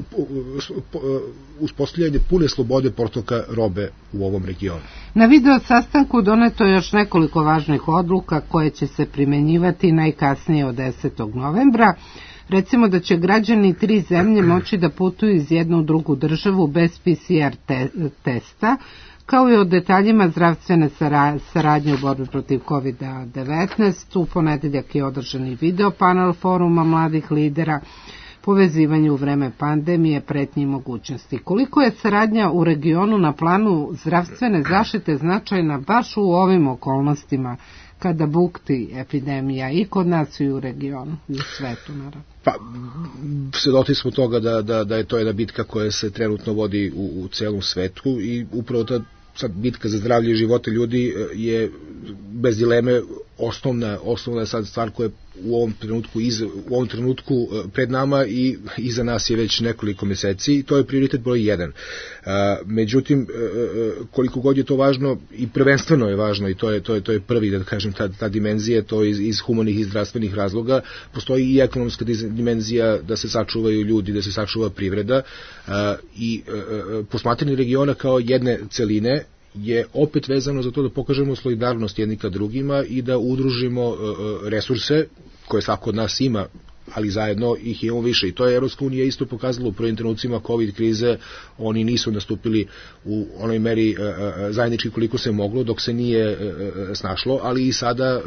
uspostavljanje pune slobode protoka robe u ovom regionu. Na video sastanku doneto je još nekoliko važnih odluka koje će se primenjivati najkasnije od desetog novembra. Recimo da će građani tri zemlje moći da putuju iz jednu u drugu državu bez P C R te testa, kao i o detaljima zdravstvene saradnje u borbi protiv kovid devetnaest. U ponedeljak je održan i video panel foruma mladih lidera, povezivanje u vreme pandemije, pretnje i mogućnosti. Koliko je saradnja u regionu na planu zdravstvene zaštite značajna baš u ovim okolnostima kada bukti epidemija i kod nas i u regionu i u svetu, naravno? Pa, svedoci smo toga da, da, da je to jedna bitka koja se trenutno vodi u, u celom svetu i upravo ta sad bitka za zdravlje i živote ljudi je bez dileme osnovna, osnovna sad stvar koja je u ovom trenutku, iz, u ovom trenutku pred nama i iza nas je već nekoliko meseci i to je prioritet broj jedan. Međutim, koliko god je to važno i prvenstveno je važno i to je, to je, to je prvi, da kažem, ta, ta dimenzija, to iz, iz humanih i zdravstvenih razloga, postoji i ekonomska dimenzija da se sačuvaju ljudi, da se sačuva privreda i posmatranje regiona kao jedne celine je opet vezano za to da pokažemo solidarnost jedni ka drugima i da udružimo resurse koje svako od nas ima, ali zajedno ih imamo više. I to je Evropska unija isto pokazala u prvim trenucima COVID krize, oni nisu nastupili u onoj meri zajednički koliko se moglo, dok se nije snašlo, ali i sada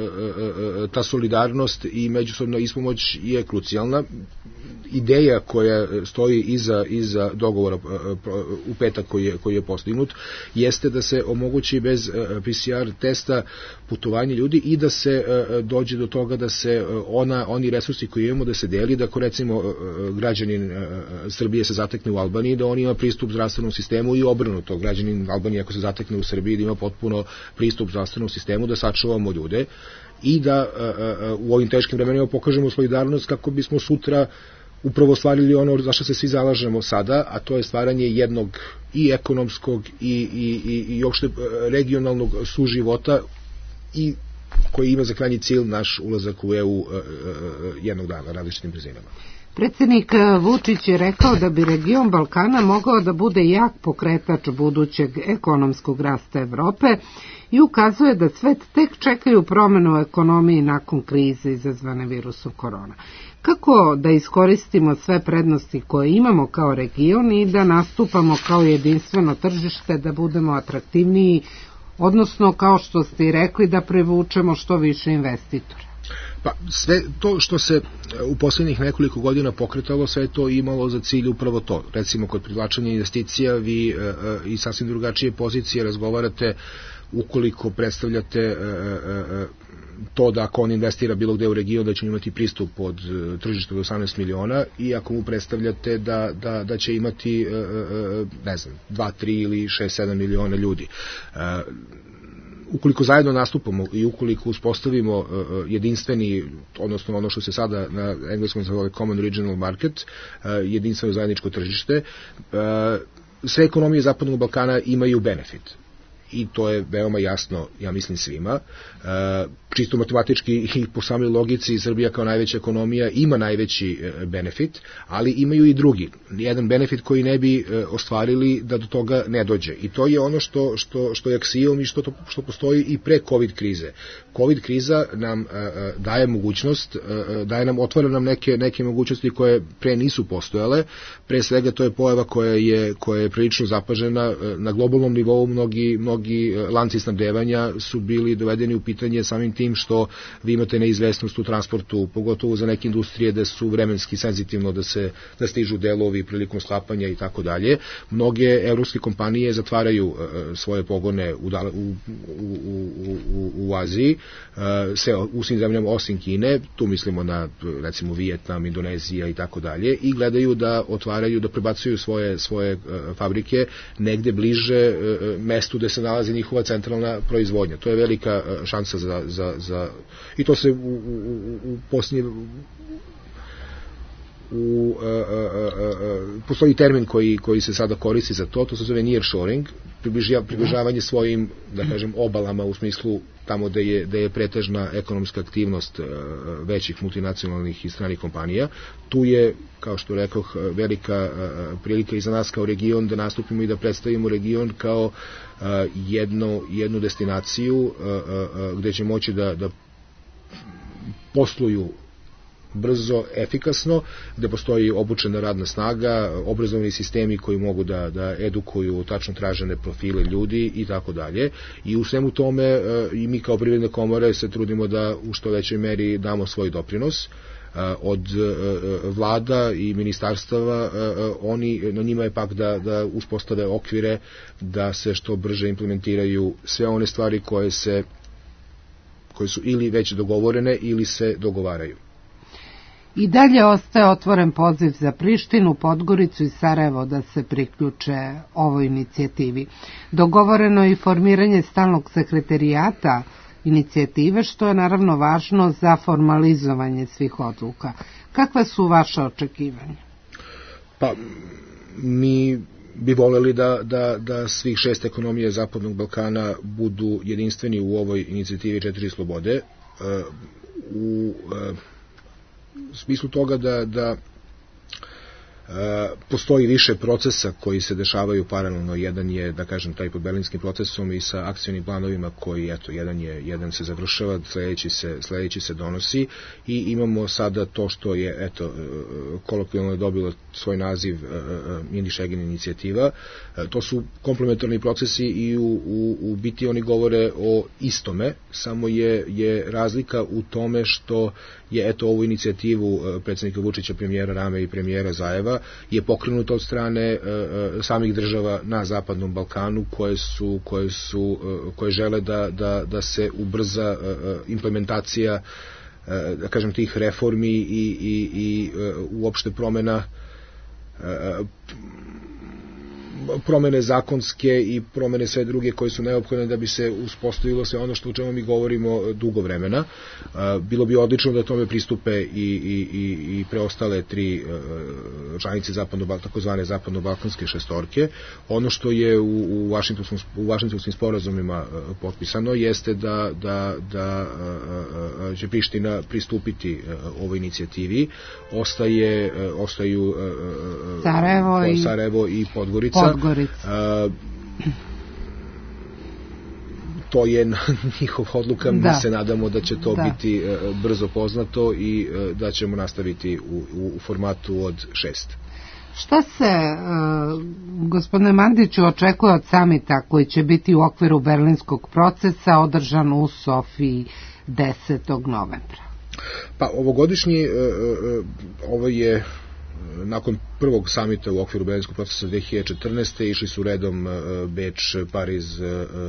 ta solidarnost i međusobna ispomoć je krucijalna. Ideja koja stoji iza, iza dogovora u petak koji je, koji je postignut jeste da se omogući bez P C R testa putovanje ljudi i da se dođe do toga da se ona, oni resursi koji imamo da se deli, da ako recimo građanin Srbije se zatekne u Albaniji, da on ima pristup zdravstvenom sistemu i obrnuto, građanin Albanije ako se zatekne u Srbiji da ima potpuno pristup zdravstvenom sistemu, da sačuvamo ljude i da u ovim teškim vremenima pokažemo solidarnost kako bismo sutra upravo stvarili ono za što se svi zalažemo sada, a to je stvaranje jednog i ekonomskog i, i, i, i uopšte regionalnog suživota i koji ima za krajnji cilj naš ulazak u E U jednog dana različitim brzinama. Predsjednik Vučić je rekao da bi region Balkana mogao da bude jak pokretač budućeg ekonomskog rasta Evrope i ukazuje da svet tek čekaju promenu u ekonomiji nakon krize izazvane virusom korona. Kako da iskoristimo sve prednosti koje imamo kao region i da nastupamo kao jedinstveno tržište, da budemo atraktivniji, odnosno kao što ste i rekli, da privučemo što više investitora? Pa sve to što se u posljednjih nekoliko godina pokretalo, sve to imalo za cilj upravo to. Recimo kod privlačenja investicija vi e, e, i sasvim drugačije pozicije razgovarate ukoliko predstavljate e, e, to da ako on investira bilo gde u regionu da će imati pristup od tržišta do osamnaest miliona i ako mu predstavljate da, da, da će imati e, e, ne znam, dva, tri ili šest, sedam miliona ljudi. E, Ukoliko zajedno nastupamo i ukoliko uspostavimo uh, jedinstveni, odnosno ono što se sada na engleskom zove Common Regional Market, uh, jedinstveno zajedničko tržište, uh, sve ekonomije Zapadnog Balkana imaju benefit. I to je veoma jasno, ja mislim, svima. E, čisto matematički i po samoj logici Srbija kao najveća ekonomija ima najveći e, benefit, ali imaju i drugi. Jedan benefit koji ne bi e, ostvarili da do toga ne dođe. I to je ono što, što, što je aksijom i što, to, što postoji i pre COVID krize. COVID kriza nam e, daje mogućnost, e, daje nam, otvara nam neke, neke mogućnosti koje pre nisu postojale. Pre svega to je pojava koja je, koja je prilično zapažena na globalnom nivou. Mnogi, mnogi mnogi lanci snabdevanja su bili dovedeni u pitanje samim tim što vi imate neizvesnost u transportu, pogotovo za neke industrije da su vremenski senzitivno da se da stižu delovi prilikom sklapanja i tako dalje. Mnoge evropske kompanije zatvaraju uh, svoje pogone u, u, u, u, u Aziji, uh, sve u svim zemljama osim Kine, tu mislimo na recimo Vijetnam, Indonezija i tako dalje, i gledaju da otvaraju, da prebacuju svoje, svoje uh, fabrike negde bliže uh, mestu gde se nalazi njihova centralna proizvodnja. To je velika šansa za, za, za i to se u, u, u posljednje u, a, a, a, a, postoji termin koji, koji se sada koristi za to, to se zove nearshoring, približavanje svojim, da kažem, obalama u smislu tamo gde je, gde je pretežna ekonomska aktivnost većih multinacionalnih i stranih kompanija. Tu je, kao što rekoh, velika prilika i za nas kao region da nastupimo i da predstavimo region kao jednu, jednu destinaciju gde će moći da, da posluju brzo, efikasno, gde postoji obučena radna snaga, obrazovni sistemi koji mogu da, da edukuju tačno tražene profile ljudi i tako dalje. I u svemu tome e, i mi kao privredne komore se trudimo da u što većoj meri damo svoj doprinos. E, od e, vlada i ministarstava, e, oni, na njima je pak da, da uspostave okvire da se što brže implementiraju sve one stvari koje se koje su ili već dogovorene ili se dogovaraju. I dalje ostaje otvoren poziv za Prištinu, Podgoricu i Sarajevo da se priključe ovoj inicijativi. Dogovoreno je i formiranje stalnog sekretarijata inicijative, što je naravno važno za formalizovanje svih odluka. Kakva su vaša očekivanja? Pa, mi bi voljeli da, da, da svih šest ekonomija Zapadnog Balkana budu jedinstveni u ovoj inicijativi Četiri slobode. U u smislu toga da, da e, postoji više procesa koji se dešavaju paralelno. Jedan je, da kažem, taj pod berlinskim procesom i sa akcionim planovima koji, eto, jedan, je, jedan se završava, sledeći se, sledeći se donosi i imamo sada to što je, eto, kolokvijalno je dobilo svoj naziv Mini Schengen inicijativa. E, to su komplementarni procesi i u, u, u biti oni govore o istome, samo je, je razlika u tome što je, eto, ovu inicijativu predsjednika Vučića, premijera Rame i premijera Zajeva je pokrenuta od strane uh, samih država na Zapadnom Balkanu koje su, koje su uh, koje žele da, da, da se ubrza uh, implementacija uh, da kažem tih reformi i, i, i uh, uopšte promena uh, promene zakonske i promene sve druge koje su neophodne da bi se uspostavilo sve ono što o čemu mi govorimo dugo vremena. Bilo bi odlično da tome pristupe i, i, i, i preostale tri članice zapadno, takozvane zapadno-balkanske šestorke. Ono što je u, u, Vašingtonskim, u Vašingtonskim sporazumima potpisano jeste da, da, da će Priština pristupiti ovoj inicijativi. Ostaje, ostaju Sarajevo i, Sarajevo i Podgorica. Podgorica. To je njihova odluka, mi da. se nadamo da će to da. biti brzo poznato i da ćemo nastaviti u, u formatu od šest. Šta se, uh, gospodine Mandiću, očekuje od samita koji će biti u okviru berlinskog procesa održan u Sofiji desetog novembra? Pa ovogodišnji, uh, uh, ovo je nakon prvog samita u okviru berlinskog procesa dve hiljade četrnaeste. išli su redom uh, Beč, Pariz, uh,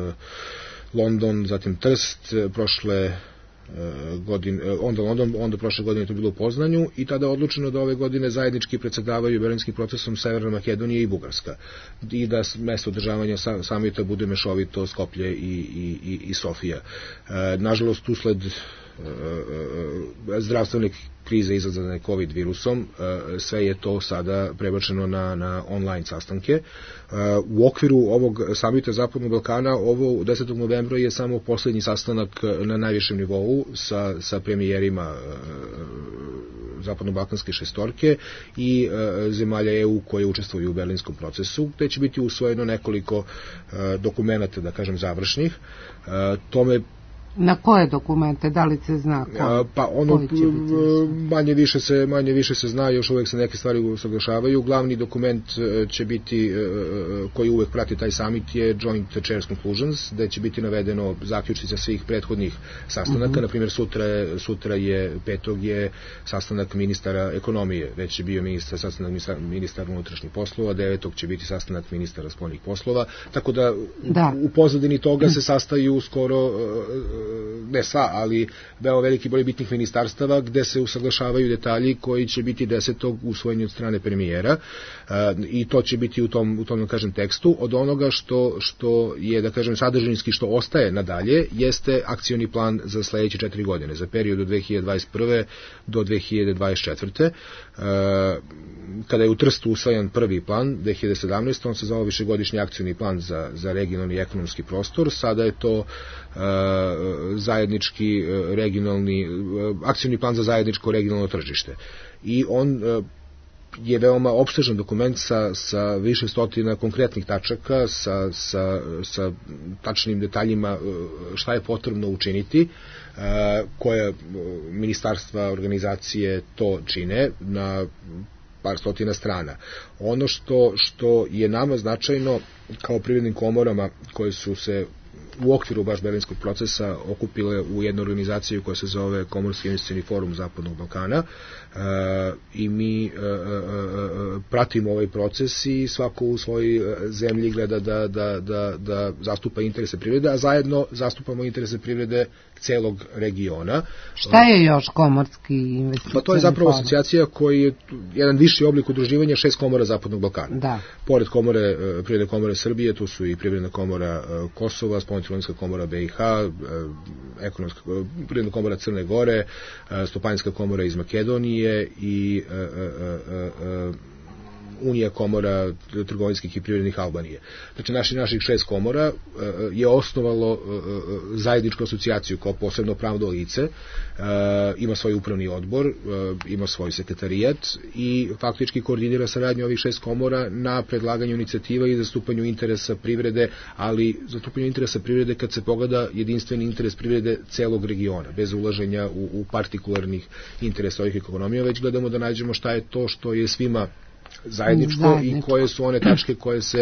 London, zatim Trst, prošle godine, onda London, onda prošle godine to bilo u Poznanju i tada je odlučeno da ove godine zajednički predsedavaju berlinskim procesom Severna Makedonija i Bugarska i da mesto održavanja samita bude mešovito Skoplje i, i, i, i Sofija. Nažalost, usled zdravstvene krize izazvane COVID virusom, sve je to sada prebačeno na, na online sastanke. U okviru ovog samita Zapadnog Balkana, ovo desetog novembra je samo poslednji sastanak na najvišem nivou sa, sa premijerima Zapadno-balkanske šestorke i zemalja E U koje učestvuju u berlinskom procesu, gde će biti usvojeno nekoliko dokumenata, da kažem, završnih. Tome Na koje dokumente, da li se zna koji? Pa ono manje više se manje više se zna, još uvek se neke stvari usaglašavaju. Glavni dokument će biti koji uvek prati taj summit je Joint Chairs Conclusions, gde će biti navedeno zaključci svih prethodnih sastanaka. Uh-huh. Na primjer, sutra sutra je petog je sastanak ministara ekonomije, već je bio ministar sastanak ministara unutrašnjih poslova, devetog će biti sastanak ministara spoljnih poslova. Tako da, da. u pozadini toga se sastaju skoro ne sva, ali veoma veliki broj bitnih ministarstava gde se usaglašavaju detalji koji će biti desetog usvojeni od strane premijera i to će biti u tom, u tom da kažem, tekstu. Od onoga što, što je, da kažem, sadržinski što ostaje nadalje jeste akcioni plan za sledeće četiri godine, za period od dve hiljade dvadeset prve do dve hiljade dvadeset četvrte. Kada je u Trstu usvajan prvi plan dve hiljade sedamnaeste. on se zvao višegodišnji akcioni plan za, za regionalni i ekonomski prostor. Sada je to zajednički regionalni akcioni plan za zajedničko regionalno tržište. I on je veoma opsežan dokument sa, sa više stotina konkretnih tačaka, sa, sa, sa tačnim detaljima šta je potrebno učiniti, koje ministarstva, organizacije to čine na par stotina strana. Ono što, što je nama značajno kao privrednim komorama koje su se u okviru baš berlinskog procesa okupile u jednu organizaciju koja se zove Komorski investicioni forum Zapadnog Balkana e, i mi e, e, pratimo ovaj proces i svako u svojoj zemlji gleda da, da, da, da zastupa interese privrede, a zajedno zastupamo interese privrede celog regiona. Šta je još Komorski investicioni forum? Pa to je zapravo asocijacija koji je jedan viši oblik udruživanja šest komora Zapadnog Balkana. Da. Pored komore, privredne komore Srbije, tu su i privredna komora Kosova, spoljnotrgovinska komora B i H, ekonomska privredna komora Crne Gore, Stopanjska komora iz Makedonije i e, e, e, e, Unija komora trgovinskih i privrednih Albanije. Znači, naši, naših šest komora e, je osnovalo e, zajedničku asocijaciju kao posebno pravno lice, e, ima svoj upravni odbor, e, ima svoj sekretarijat i faktički koordinira saradnju ovih šest komora na predlaganju inicijativa i zastupanju interesa privrede, ali zastupanju interesa privrede kad se pogleda jedinstveni interes privrede celog regiona, bez ulaženja u, u partikularnih interesa ovih ekonomija, već gledamo da nađemo šta je to što je svima zajedničko, zajedničko i koje su one tačke koje se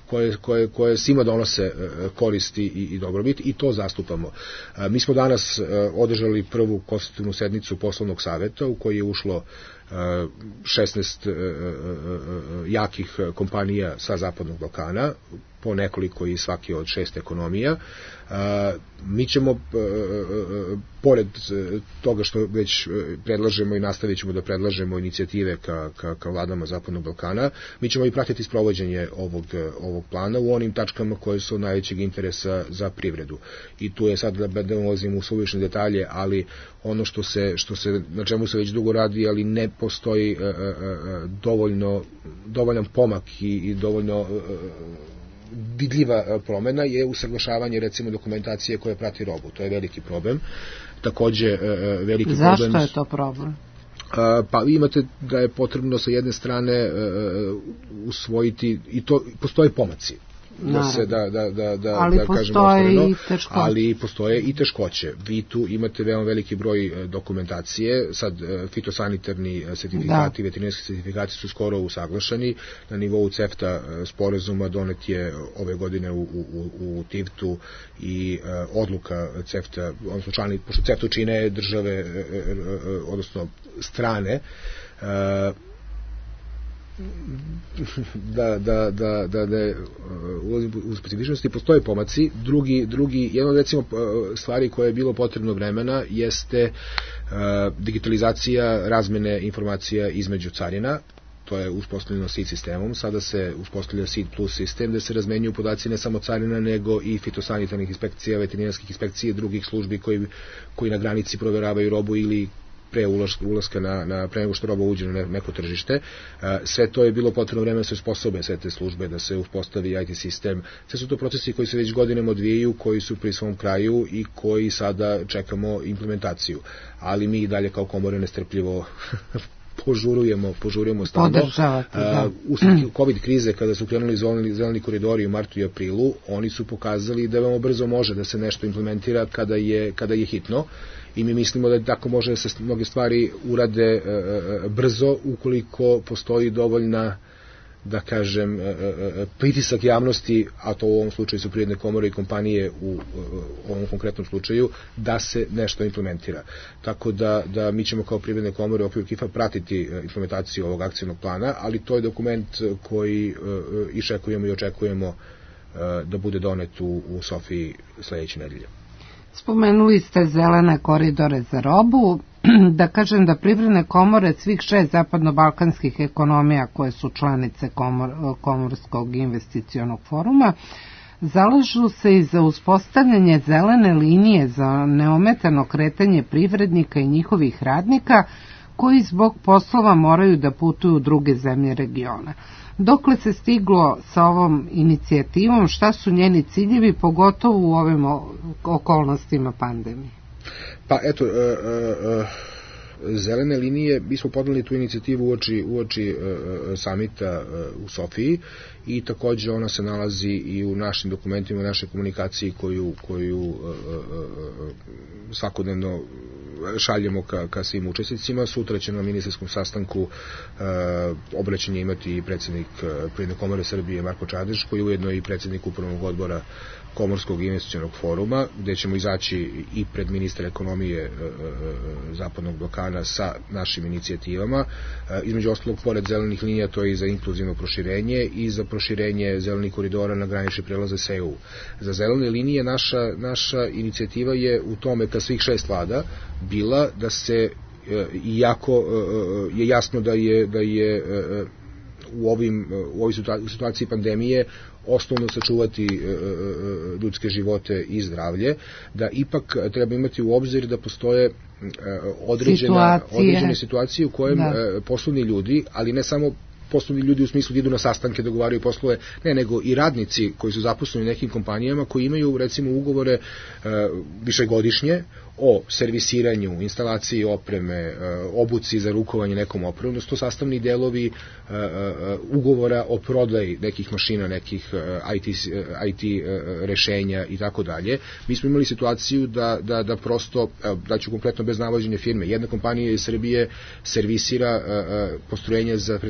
koje, koje, koje svima donose koristi i, i dobrobit i to zastupamo. Mi smo danas održali prvu konstitutivnu sednicu poslovnog saveta u koji je ušlo šesnaest jakih kompanija sa Zapadnog Balkana, po nekoliko i svaki od šest ekonomija. Mi ćemo, pored toga što već predlažemo i nastavit ćemo da predlažemo inicijative ka, ka, ka vladama Zapadnog Balkana, mi ćemo i pratiti sprovođenje ovog, ovog plana u onim tačkama koje su najvećeg interesa za privredu. I tu je sad da ne ulazimo u suvišne detalje, ali ono što se, što se, na čemu se već dugo radi, ali ne postoji dovoljno, dovoljan pomak i, i dovoljno vidljiva promena je usaglašavanje recimo dokumentacije koja prati robu. To je veliki problem. Takođe veliki Zašto problem... Zašto je to problem? Pa vi imate da je potrebno sa jedne strane usvojiti i to postoje pomaci. Da se, da, da, da, da, ali, da postoje i teškoće. ali postoje i teškoće. Vi tu imate veoma veliki broj dokumentacije, sad fitosanitarni sertifikati, da. veterinarski sertifikati su skoro usaglašeni, na nivou CEFTA sporazuma donet je ove godine u, u, u Tivtu i uh, odluka CEFTA, odnosno člani, pošto CEFTA čine države, odnosno strane, uh, da, da, da, da, da ulazim u specifičnosti, postoje pomaci. Drugi, drugi, jedna od recimo stvari koje je bilo potrebno vremena jeste uh, digitalizacija razmene informacija između carina. To je uspostavljeno S I D sistemom, sada se uspostavlja S I D plus sistem gde se razmenjuju podaci ne samo carina nego i fitosanitarnih inspekcija, veterinarskih inspekcija, drugih službi koji, koji na granici proveravaju robu ili pre ulaska na, na pre nego što roba uđe na neko tržište. Sve to je bilo potrebno vremena da se uspostabe sve te službe, da se uspostavi I T sistem. Sve su to procesi koji se već godinama odvijaju, koji su pri svom kraju i koji sada čekamo implementaciju. Ali mi i dalje kao komore nestrpljivo požurujemo, požurujemo stalno. Da. Usled COVID krize, kada su krenuli zeleni, zeleni koridori u martu i aprilu, oni su pokazali da veoma brzo može da se nešto implementira kada je, kada je hitno. I mi mislimo da tako može da se mnoge stvari urade e, e, brzo ukoliko postoji dovoljna, da kažem, e, e, pritisak javnosti, a to u ovom slučaju su privredne komore i kompanije u, u ovom konkretnom slučaju, da se nešto implementira. Tako da, da mi ćemo kao privredne komore u okviru K I F-a pratiti implementaciju ovog akcijnog plana, ali to je dokument koji e, iščekujemo i očekujemo e, da bude donet u, u Sofiji sledeće nedelje. Spomenuli ste zelene koridore za robu, da kažem da privredne komore svih šest zapadno-balkanskih ekonomija koje su članice komor, Komorskog investicionog foruma zalažu se i za uspostavljanje zelene linije za neometano kretanje privrednika i njihovih radnika koji zbog poslova moraju da putuju u druge zemlje regiona. Dokle se stiglo sa ovom inicijativom, šta su njeni ciljevi, pogotovo u ovim okolnostima pandemije? Pa eto, e, e, zelene linije, mi smo podali tu inicijativu uoči, uoči e, samita e, u Sofiji i takođe ona se nalazi i u našim dokumentima, u našoj komunikaciji koju, koju e, e, svakodnevno šaljemo ka, ka svim učesnicima. Sutra će na ministarskom sastanku e, obraćanje imati i predsjednik Privredne komore Srbije Marko Čadež, koji je ujedno i predsjednik upravnog odbora Komorskog investicionog foruma, gde ćemo izaći i pred ministra ekonomije e, e, Zapadnog Balkana sa našim inicijativama. E, između ostalog, pored zelenih linija, to je i za inkluzivno proširenje i za proširenje zelenih koridora na granične prelaze s E U. Za zelene linije naša, naša inicijativa je u tome ka svih šest vlada bila da se, e, iako e, je jasno da je, da je e, u, ovim, u ovoj situaciji pandemije osnovno sačuvati e, e, ljudske živote i zdravlje, da ipak treba imati u obzir da postoje e, određena, situacije. određene situacije u kojem e, poslovni ljudi, ali ne samo poslovni ljudi u smislu da idu na sastanke, dogovaraju poslove, ne, nego i radnici koji su zaposleni u nekim kompanijama, koji imaju recimo ugovore e, višegodišnje o servisiranju, instalaciji opreme, obuci za rukovanje nekom opremom, to sastavni delovi ugovora o prodaji nekih mašina, nekih I T, I T rešenja i tako dalje. Mi smo imali situaciju da, da, da prosto, da ću konkretno bez navođenja firme, jedna kompanija iz Srbije servisira postrojenje za pretakanje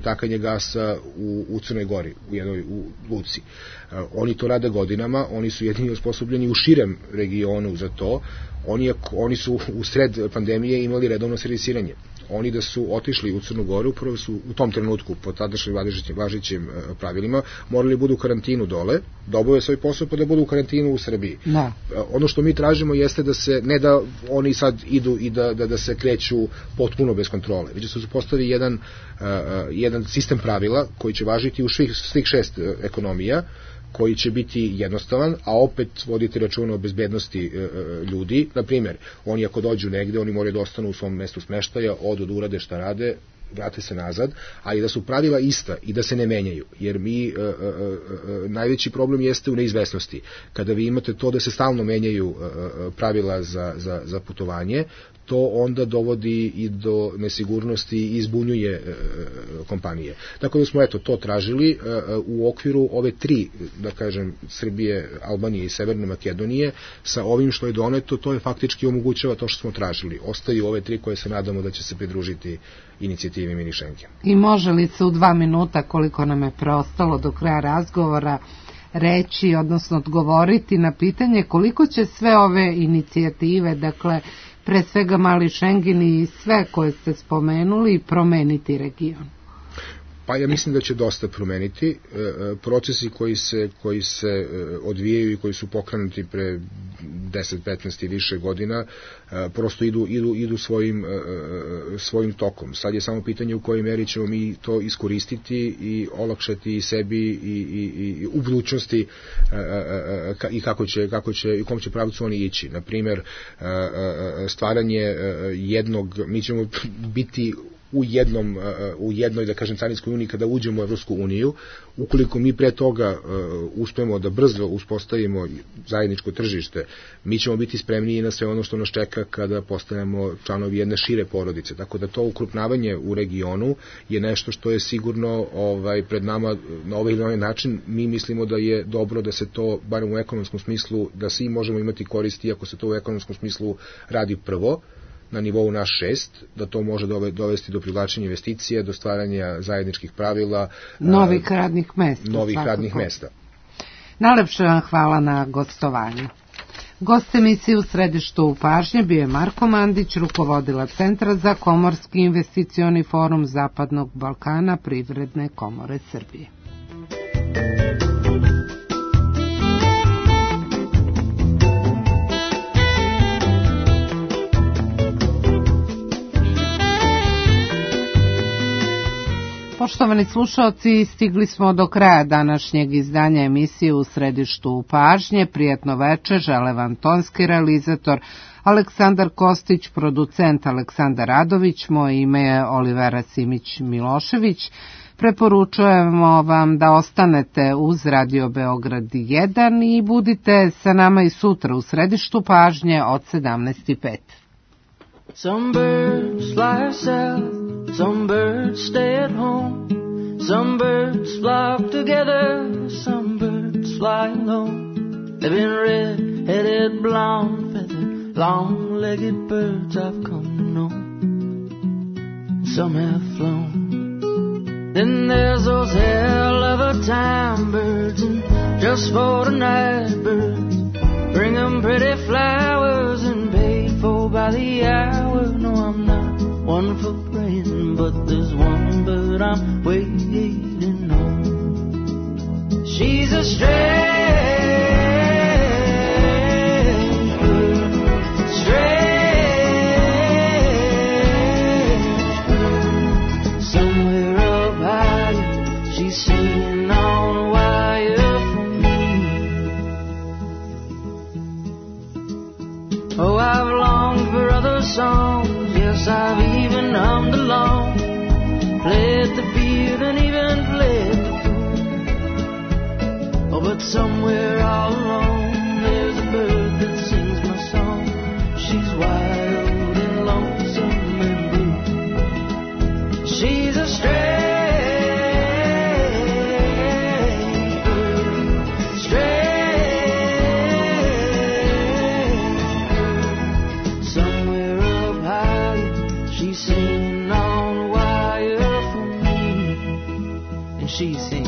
gasa u, u Crnoj Gori, u jednoj u luci. Oni to rade godinama, oni su jedini osposobljeni u širem regionu za to, oni, oni su u sred pandemije imali redovno servisiranje. Oni da su otišli u Crnu Goru, prvo su u tom trenutku po tadašnjim važećim pravilima morali budu u karantinu dole, da obave svoj posao pa da budu u karantinu u Srbiji. Da. Ono što mi tražimo jeste da se, ne da oni sad idu i da, da, da se kreću potpuno bez kontrole, već da se postavi jedan, uh, jedan sistem pravila koji će važiti u svih, svih šest ekonomija, koji će biti jednostavan, a opet vodite računa o bezbednosti e, ljudi. Na primjer, oni ako dođu negde, oni moraju da ostanu u svom mestu smeštaja, odu da urade šta rade, vrate se nazad, ali da su pravila ista i da se ne menjaju, jer mi e, e, e, najveći problem jeste u neizvesnosti. Kada vi imate to da se stalno menjaju e, pravila za, za, za putovanje, to onda dovodi i do nesigurnosti i izbunjuje e, kompanije. Tako da smo eto to tražili e, u okviru ove tri, da kažem, Srbije, Albanije i Severne Makedonije, sa ovim što je doneto, to je faktički omogućava to što smo tražili. Ostaju ove tri koje se nadamo da će se pridružiti inicijativi Mini Schengen. I može li se u dva minuta, koliko nam je preostalo do kraja razgovora, reći, odnosno odgovoriti na pitanje koliko će sve ove inicijative, dakle, pre svega Mali Schengen i sve koje ste spomenuli, promeniti region? Pa ja mislim da će dosta promeniti. Procesi koji se, koji se odvijaju i koji su pokrenuti pre deset, petnaest i više godina prosto idu, idu, idu svojim, svojim tokom. Sad je samo pitanje u kojoj meri ćemo mi to iskoristiti i olakšati i sebi i, i, i u budućnosti i kako će, kako će, i u kom će pravcu oni ići. Naprimer, stvaranje jednog, mi ćemo biti u jednom, u jednoj, da kažem, carinskoj uniji kada uđemo u Evropsku uniju, ukoliko mi pre toga uh, uspemo da brzo uspostavimo zajedničko tržište, mi ćemo biti spremniji na sve ono što nas čeka kada postanemo članovi jedne šire porodice. Tako da to ukrupnavanje u regionu je nešto što je sigurno ovaj, pred nama na ovaj ili onaj način. Mi mislimo da je dobro da se to, barem u ekonomskom smislu, da svi možemo imati koristi ako se to u ekonomskom smislu radi prvo, na nivou naš šest, da to može dovesti do privlačenja investicija, do stvaranja zajedničkih pravila, novih radnih mesta. Novih svakako. radnih mesta. Najlepše vam hvala na gostovanju. Gost emisije u središtu pažnje bio je Marko Mandić, rukovodila Centra za komorski investicioni forum Zapadnog Balkana Privredne komore Srbije. Poštovani slušalci, stigli smo do kraja današnjeg izdanja emisije u središtu pažnje. Prijatno veče, žele vam tonski realizator Aleksandar Kostić, producent Aleksandar Radović, moje ime je Olivera Simić-Milošević. Preporučujemo vam da ostanete uz Radio Beograd jedan i budite sa nama i sutra u središtu pažnje od sedamnaest i pet. Some birds fly south, some birds stay at home, some birds flock together, some birds fly alone. They've been red-headed, blonde-feathered, long-legged birds I've come to know. Some have flown. Then there's those hell of a time birds, and just for tonight birds, bring them pretty flowers and paid for by the hour. No, I'm not one for praying, but there's one bird I'm waiting on. She's a strange bird, strange bird. Somewhere up high, she's singing on a wire for me. Oh, I've longed for other songs. Yes, I've even hummed along, played the field and even played the fool. Oh, but somewhere all alone, there's a bird that sings my song. She's wild and lonesome and blue. She's a strange bird, strange bird. Somewhere up high, she's singing on a wire for me. and she sings.